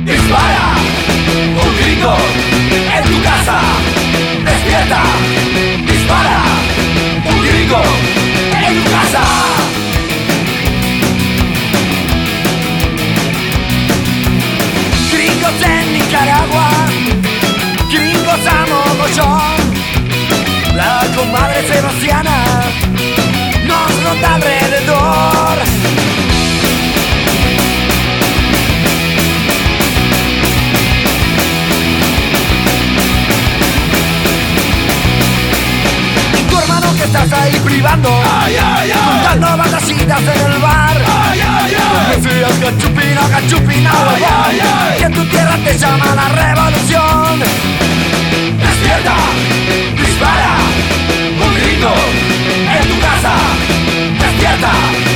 Dispara, un gringo en tu casa. Despierta, dispara, un gringo en tu casa. Gringos en Nicaragua, gringos a mogollón. La comadre Sebastiana nos rota alrededor. Y tu hermano que estás ahí privando, contando batacitas en el bar. Decías cachupina, cachupina, que en tu tierra te llama la revolución. Despierta, dispara, un gringo en tu casa. Despierta.